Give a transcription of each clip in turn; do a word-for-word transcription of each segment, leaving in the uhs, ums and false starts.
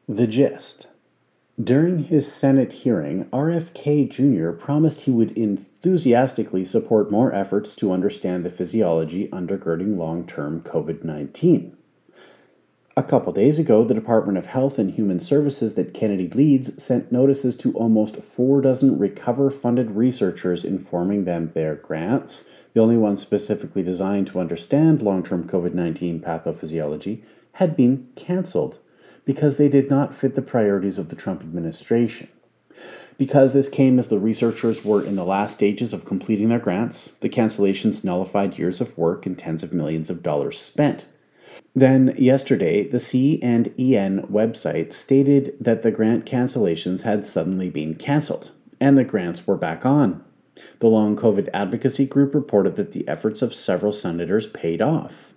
The gist. During his Senate hearing, R F K Junior promised he would enthusiastically support more efforts to understand the physiology undergirding long-term COVID nineteen. A couple days ago, the Department of Health and Human Services that Kennedy leads sent notices to almost four dozen Recover-funded researchers informing them their grants, the only ones specifically designed to understand long-term COVID nineteen pathophysiology, had been canceled because they did not fit the priorities of the Trump administration. Because this came as the researchers were in the last stages of completing their grants, the cancellations nullified years of work and tens of millions of dollars spent. Then, yesterday, the C and E N website stated that the grant cancellations had suddenly been canceled, and the grants were back on. The Long COVID Advocacy Group reported that the efforts of several senators paid off.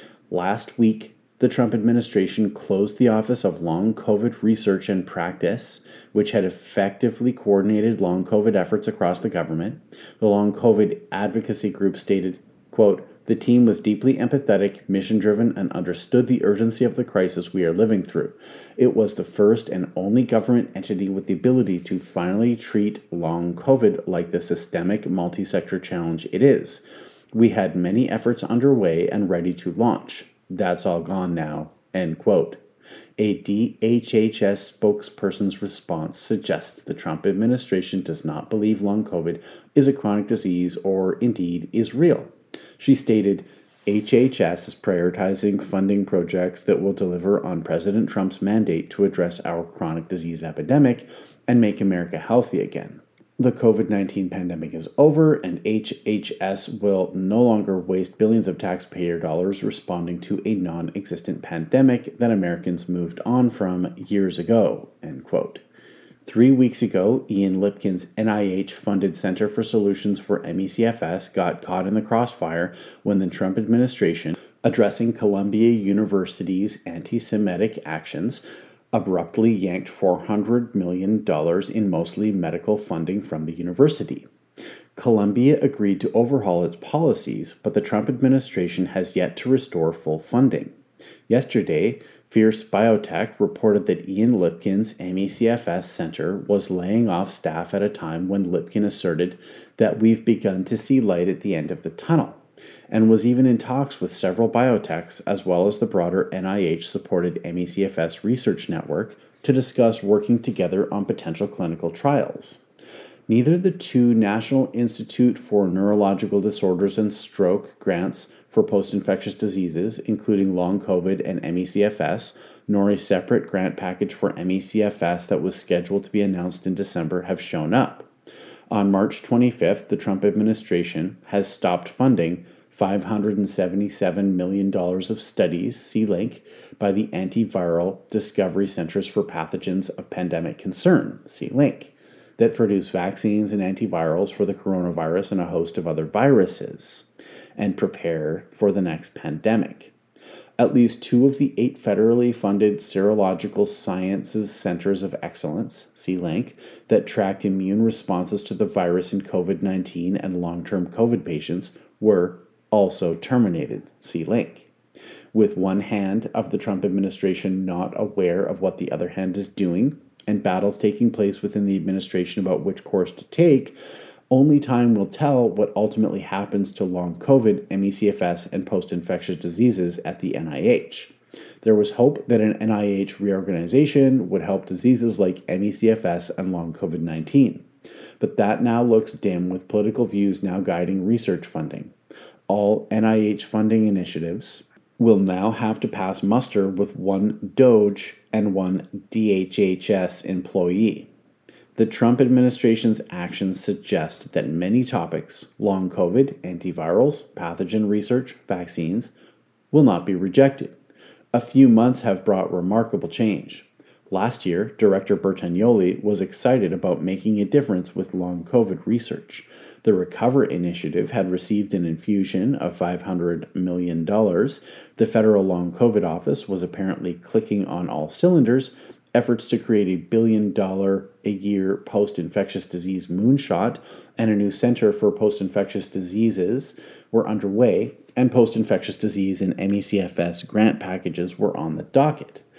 Last week, the Trump administration closed the Office of Long COVID Research and Practice, which had effectively coordinated long COVID efforts across the government. The Long COVID Advocacy Group stated, quote, "The team was deeply empathetic, mission-driven, and understood the urgency of the crisis we are living through. It was the first and only government entity with the ability to finally treat long COVID like the systemic multi-sector challenge it is. We had many efforts underway and ready to launch. That's all gone now," end quote. A D H H S spokesperson's response suggests the Trump administration does not believe long COVID is a chronic disease or, indeed, is real. She stated, H H S is prioritizing funding projects that will deliver on President Trump's mandate to address our chronic disease epidemic and make America healthy again. The COVID nineteen pandemic is over, and H H S will no longer waste billions of taxpayer dollars responding to a non-existent pandemic that Americans moved on from years ago, end quote. Three weeks ago, Ian Lipkin's N I H-funded Center for Solutions for M E C F S got caught in the crossfire when the Trump administration, addressing Columbia University's anti-Semitic actions, abruptly yanked four hundred million dollars in mostly medical funding from the university. Columbia agreed to overhaul its policies, but the Trump administration has yet to restore full funding. Yesterday, Fierce Biotech reported that Ian Lipkin's M E C F S Center was laying off staff at a time when Lipkin asserted that we've begun to see light at the end of the tunnel, and was even in talks with several biotechs as well as the broader N I H-supported M E C F S research network to discuss working together on potential clinical trials. Neither the two National Institute for Neurological Disorders and Stroke grants for post-infectious diseases, including long COVID and M E C F S, nor a separate grant package for M E C F S that was scheduled to be announced in December have shown up. On March twenty-fifth, the Trump administration has stopped funding five hundred seventy-seven million dollars of studies, C LINC, by the Antiviral Discovery Centers for Pathogens of Pandemic Concern, C LINC, that produce vaccines and antivirals for the coronavirus and a host of other viruses, and prepare for the next pandemic. At least two of the eight federally funded Serological Sciences Centers of Excellence, C LINC, that tracked immune responses to the virus in COVID nineteen and long-term COVID patients were also terminated, C LINC. With one hand of the Trump administration not aware of what the other hand is doing, and battles taking place within the administration about which course to take, only time will tell what ultimately happens to long COVID, M E C F S, and post-infectious diseases at the N I H. There was hope that an N I H reorganization would help diseases like M E C F S and long COVID nineteen. But that now looks dim, with political views now guiding research funding. All N I H funding initiatives will now have to pass muster with one Doge and one D H H S employee. The Trump administration's actions suggest that many topics, long COVID, antivirals, pathogen research, vaccines, will not be rejected. A few months have brought remarkable change. Last year, Director Bertagnoli was excited about making a difference with long COVID research. The Recover Initiative had received an infusion of five hundred million dollars. The Federal Long COVID Office was apparently clicking on all cylinders. Efforts to create a billion-dollar-a-year post-infectious disease moonshot and a new Center for Post-Infectious Diseases were underway, and post-infectious disease and M E C F S grant packages were on the docket.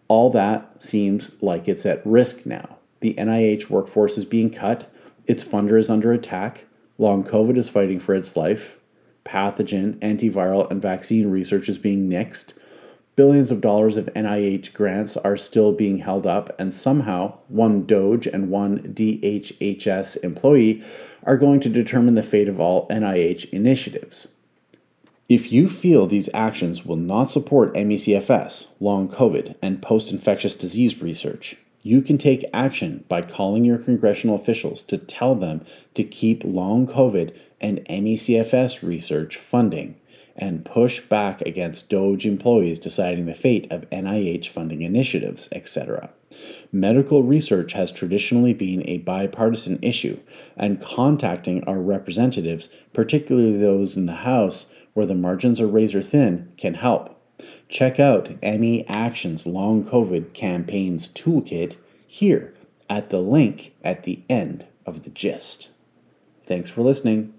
All that seems like it's at risk now. The N I H workforce is being cut, its funder is under attack, long COVID is fighting for its life, pathogen, antiviral, and vaccine research is being nixed, billions of dollars of N I H grants are still being held up, and somehow one Doge and one D H H S employee are going to determine the fate of all N I H initiatives. If you feel these actions will not support M E C F S, long COVID, and post-infectious disease research, you can take action by calling your congressional officials to tell them to keep long COVID and M E C F S research funding and push back against Doge employees deciding the fate of N I H funding initiatives, et cetera. Medical research has traditionally been a bipartisan issue, and contacting our representatives, particularly those in the House where the margins are razor thin, can help. Check out M E Action's Long COVID Campaigns Toolkit here at the link at the end of the gist. Thanks for listening.